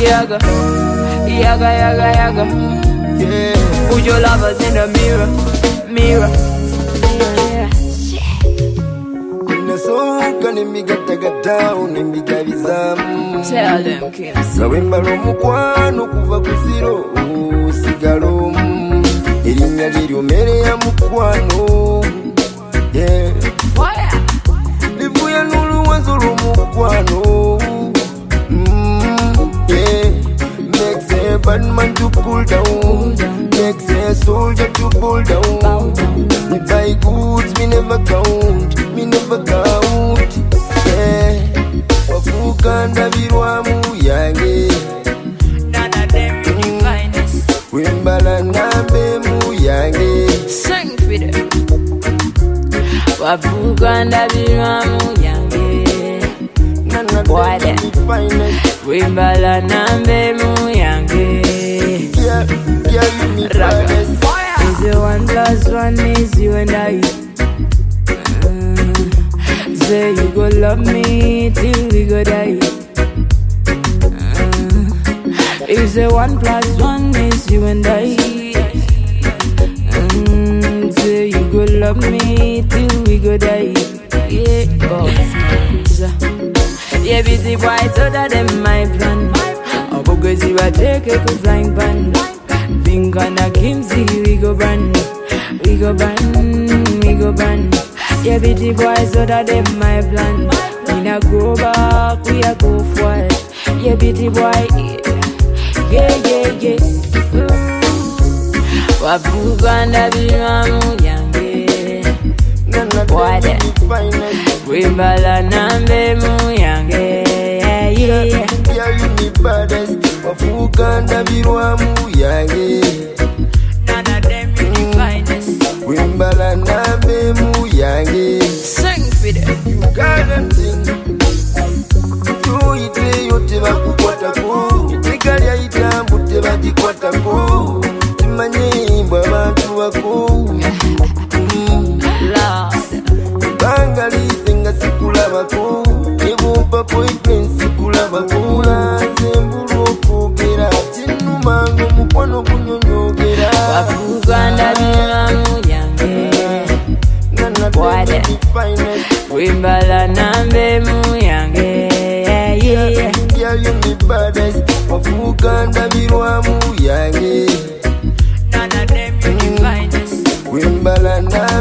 Yaga, yaga, yaga, yaga. Yeah. Put your lovers in the mirror, mirror. Yeah. Nasoka nimigata nimigabizamu. Tell them, Kim. Nawembala omukwano kuva ku zero osigala omu. Erinnya liryo mmere ya mukwano. Yeah. Fire. Livuye n'oluwanzo lw'omukwano. Yeah. Makes a bad man to cool down. Makes a soldier to pull down. Me buy goods, me never count. Me never count. Yeah. Wafuka ndabirwamu yange. None of them you the finest. Wembala nambe mu yange. Sing for them. Wafuka ndabirwamu yange. None of Boy, them you the finest. Wimbala nambe mu yange. Yeah, yeah, you me finest. Is it 1 + 1 is you and I? Say you go love me till we go die. Is it 1 + 1 is you and I? Say you go love me till we go die. Yeah, boss. Yeah, busy boy, so that them my plan. Because you are taking a flying pan. Think on a Kimsey, we go brand. We go brand, we go brand. Yeah, busy boy, so that them my plan. We not go back, we a go forward. Yeah, busy boy, yeah, yeah, yeah. Wafuganda biramu yange. Boy, that. Wimbala nambe mu yange. Yeah, yeah, yeah. Yeah, you me baddest. Wafuka ndabirwamu yange. None of them you the finest. Wimbala nambe mu yange. Sing for them. You got them thing. Tuyite yote bakukwatako. Iteka lya itambu tebagikwatako. Timanye mbwa abantu bako. Lord. Bangali singa sikulabako. Nebumpa appointment sikulabako. Zembulu okwogera. Tinumanga omukwano gunyonyogera. Wafuganda biramu yange. Boy, that. Wimbala nambe mu yange. Yeah, yeah, yeah. Yeah, you me baddest. Wafuka ndabirwamu yange. None of them you the finest. Wimbala na